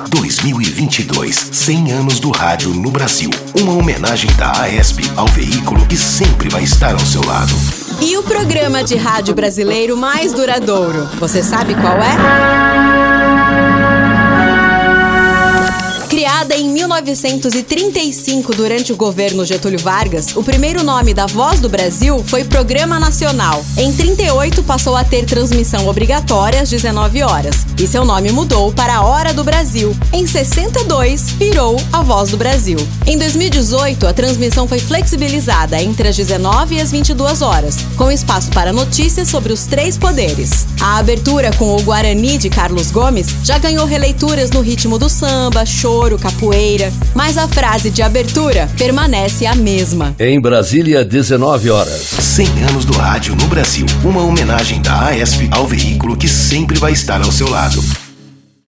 2022, 100 anos do rádio no Brasil. Uma homenagem da AESP ao veículo que sempre vai estar ao seu lado. E o programa de rádio brasileiro mais duradouro, você sabe qual é? Criada em 1935 durante o governo Getúlio Vargas, o primeiro nome da Voz do Brasil foi Programa Nacional. Em 38 passou a ter transmissão obrigatória às 19 horas e seu nome mudou para a Hora do Brasil. Em 62 virou a Voz do Brasil. Em 2018 a transmissão foi flexibilizada entre as 19 e as 22 horas, com espaço para notícias sobre os 3 poderes. A abertura com o Guarani de Carlos Gomes já ganhou releituras no ritmo do samba, choro, capoeira, mas a frase de abertura permanece a mesma. Em Brasília, 19 horas. 100 anos do rádio no Brasil. Uma homenagem da AESP ao veículo que sempre vai estar ao seu lado.